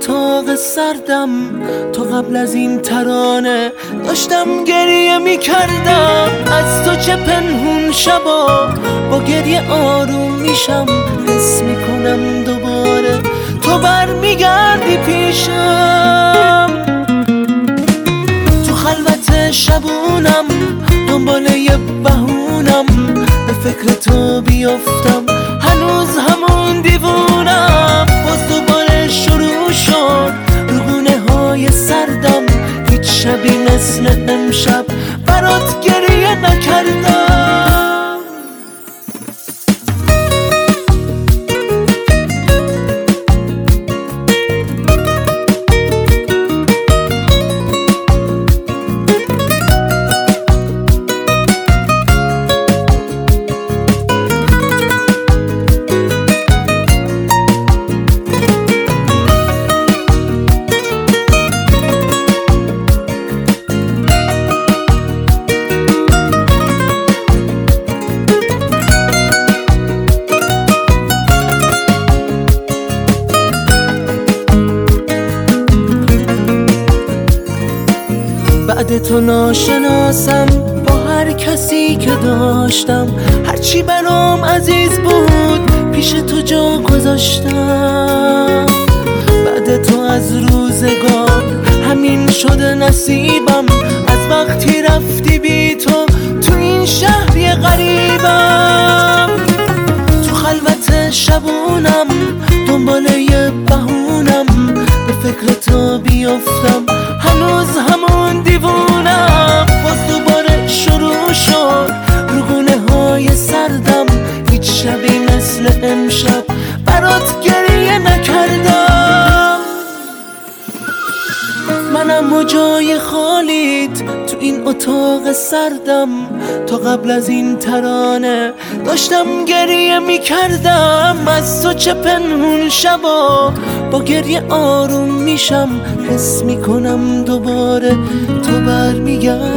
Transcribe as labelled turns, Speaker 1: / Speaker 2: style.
Speaker 1: اتاق سردم تا قبل از این ترانه داشتم گریه میکردم. از تو چه پنهون شبا با گریه آروم میشم، حس میکنم دوباره تو برمیگردی پیشم. تو خلوت شبونم دنبال یه بهونم، به فکر تو بیفتم هنوز همون دیوونم. باز دوباره شروع شد روگونه های سردم، هیچ شبی مثل امشب برات گریه نکردم. بعد تو ناشناسم با هر کسی که داشتم، هرچی برام عزیز بود پیش تو جا گذاشتم. بعد تو از روزگار همین شده نصیبم، از وقتی رفتی بی تو این شهری غریبم. تو خلوت شبونم دنبال یه بهونم، به فکر تو بیفتم هنوز همون دیوونم. باز دوباره شروع شد روگونه های سردم، هیچ شبی مثل امشب برات گریه نکردم. منم و جای خالیت تو این اتاق سردم، تا قبل از این ترانه داشتم گریه میکردم. از تو چه پنهون شبا با گریه آروم میشم، حس میکنم دوباره تو برمیگردی